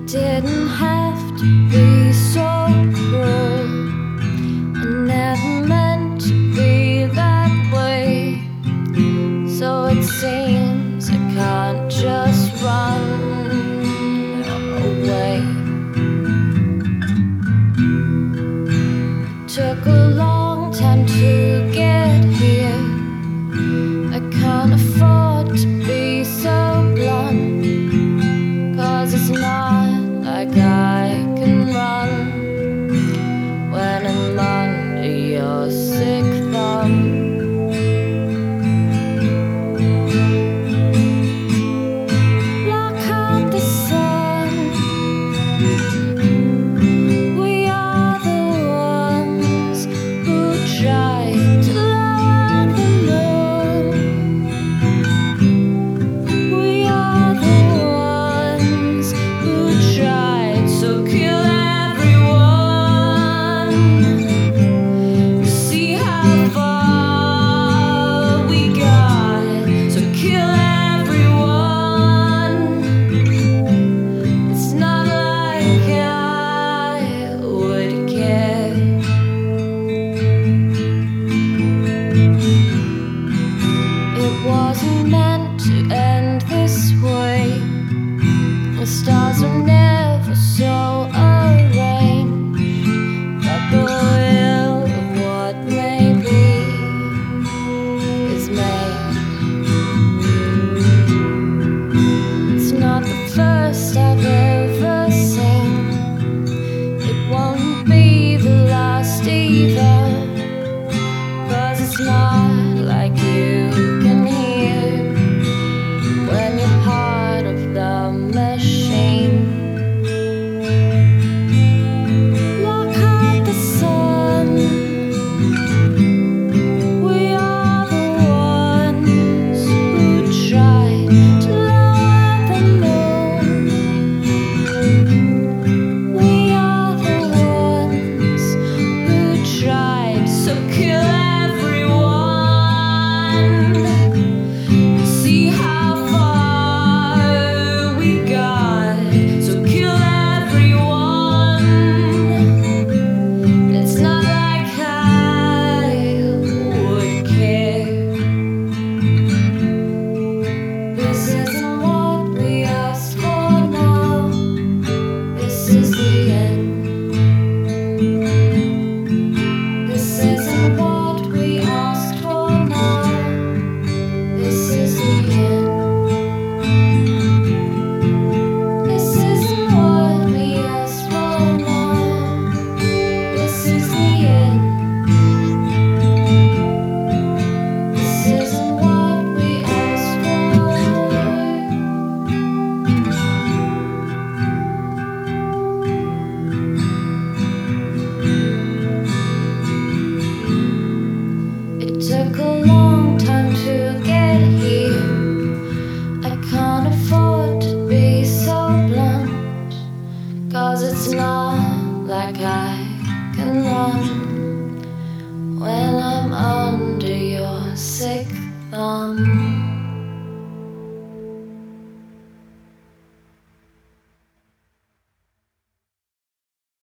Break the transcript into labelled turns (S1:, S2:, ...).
S1: didn't have to be so cruel. I never meant to be that way. So it seems I can't just run away. Took a long time to get here. I can't afford to be so blunt, 'cause it's not like I can run when I'm under your sick thumb. Block out the sun. We are the ones who try to lower the moon. We are the ones who tried, so kill everyone. See how far we got, so kill everyone. It's not like I would care. It wasn't meant to end this way. The stars were never so arranged, but the will of what may be is made. It's not the first I've ever seen. It won't be the last either, 'cause it's not like you can hear when you're part of the machine. Lock out the sun. We are the ones who tried to lower the moon. We are the ones who tried, so kill everyone. See how far we got, so kill everyone. It's not like I would care. This isn't what we asked for now. This is the end. This isn't what we asked for now. This is the end. This isn't what we asked for now. This is the end. This isn't what we asked for. It took a long time to get here. I can't afford to be so blunt, 'cause it's not like I can run when I'm under your sick thumb.